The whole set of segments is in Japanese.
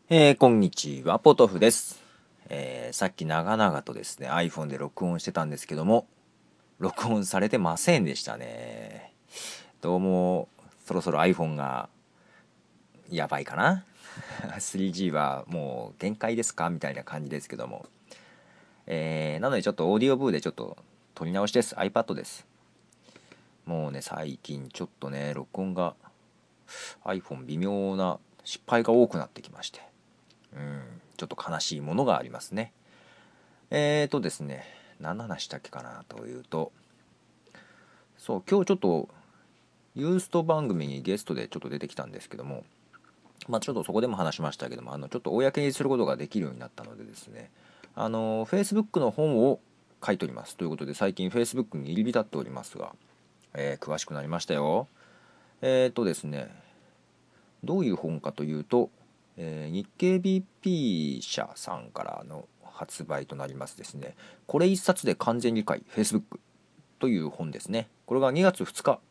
こんにちは、ポトフです。さっき長々とですね、iPhone で録音してたんですけども、録音されてませんでしたね。どうも、そろそろ iPhone がやばいかな3G はもう限界ですかみたいな感じですけども。なのでちょっとオーディオブーでちょっと撮り直しです。iPad です。もうね、最近ちょっとね、録音が iPhone 微妙な失敗が多くなってきまして、ちょっと悲しいものがありますね。ですね、何の話したっけかなというと、そう、今日ちょっとユースト番組にゲストでちょっと出てきたんですけども、ちょっとそこでも話しましたけども、ちょっと公にすることができるようになったのでですね、Facebook の本を書いておりますということで、最近 Facebook に入り浸っておりますが、詳しくなりましたよ。ですね、どういう本かというと、日経 BP 社さんからの発売となりますですね、これ一冊で完全理解 Facebook という本ですね。これが2月2日、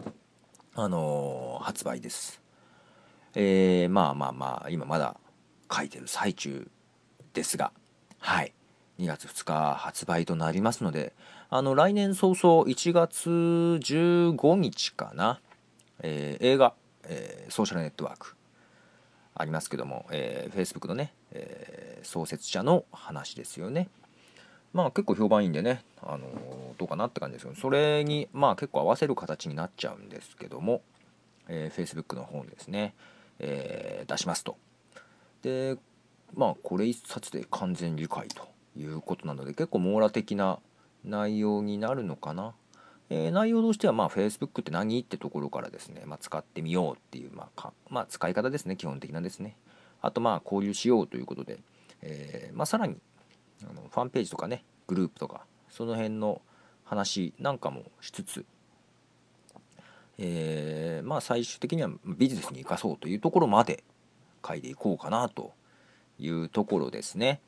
発売です。今まだ書いてる最中ですが、はい、2月2日発売となりますので、来年早々1月15日かな、映画、ソーシャルネットワークありますけども、Facebook のね、創設者の話ですよね。結構評判いいんでね、どうかなって感じですけど、それに結構合わせる形になっちゃうんですけども、Facebook の方ですね、出しますと。で、これ一冊で完全理解ということなので、結構網羅的な内容になるのかな。内容としては、Facebook って何ってところからですね、使ってみようっていう、使い方ですね、基本的なですね。あと、交流しようということで、さらにファンページとかね、グループとか、その辺の話なんかもしつつ、最終的にはビジネスに生かそうというところまで書いていこうかなというところですね。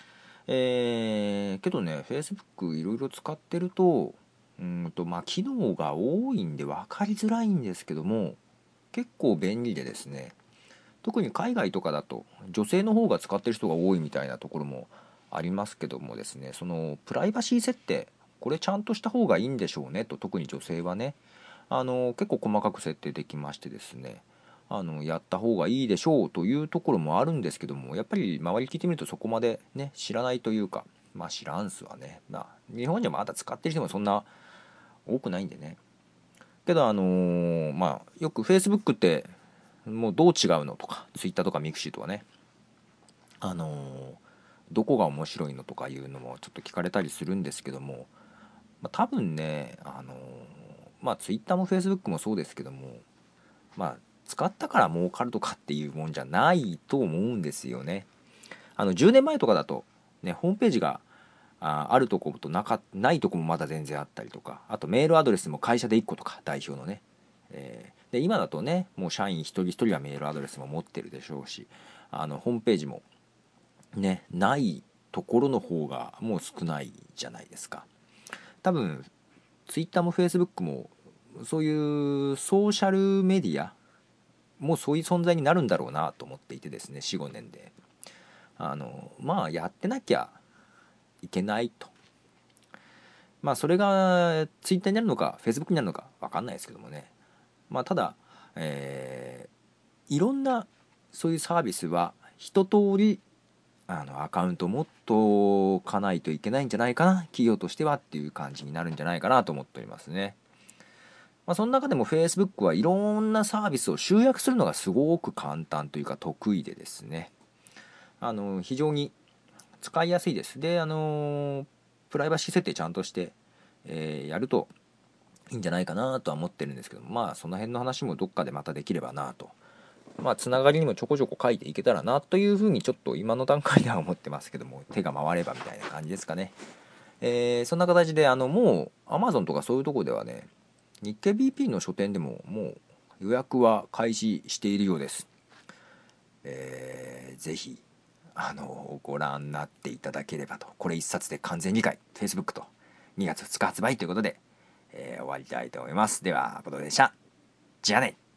けどね、Facebook いろいろ使ってると、機能が多いんで分かりづらいんですけども、結構便利でですね、特に海外とかだと女性の方が使ってる人が多いみたいなところもありますけどもですね、そのプライバシー設定、これちゃんとした方がいいんでしょうねと、特に女性はね、結構細かく設定できましてですね、やった方がいいでしょうというところもあるんですけども、やっぱり周り聞いてみるとそこまでね、知らないというか、知らんすわね。日本にはまだ使ってる人もそんな多くないんでね。けどよく Facebook ってもうどう違うのとか、Twitter とかミクシーとかね、あのーどこが面白いのとかいうのもちょっと聞かれたりするんですけども、多分ね、Twitter も Facebook もそうですけども、まあ使ったから儲かるとかっていうもんじゃないと思うんですよね。10年前とかだとね、ホームページがあるところとないところもまだ全然あったりとか、あとメールアドレスも会社で1個とか、代表のね、で今だとね、もう社員一人一人はメールアドレスも持ってるでしょうし、ホームページもね、ないところの方がもう少ないじゃないですか。多分 Twitter も Facebook もそういうソーシャルメディアもうそういう存在になるんだろうなと思っていてですね、4、5年でやってなきゃいけないと。それが Twitter になるのか Facebook になるのか分かんないですけどもね、ただ、いろんなそういうサービスは一通りアカウントを持っとかないといけないんじゃないかな、企業としてはっていう感じになるんじゃないかなと思っておりますね。その中でも Facebook はいろんなサービスを集約するのがすごく簡単というか得意でですね、非常に使いやすいです。で、プライバシー設定ちゃんとして、やるといいんじゃないかなとは思ってるんですけども、その辺の話もどっかでまたできればなと。つながりにもちょこちょこ書いていけたらなというふうにちょっと今の段階では思ってますけども、手が回ればみたいな感じですかね。そんな形でもう Amazon とかそういうとこではね、日経 BP の書店でももう予約は開始しているようです。ぜひご覧になっていただければと。これ一冊で完全理解 Facebook と2月2日発売ということで、終わりたいと思います。ではポトフでした。じゃあね。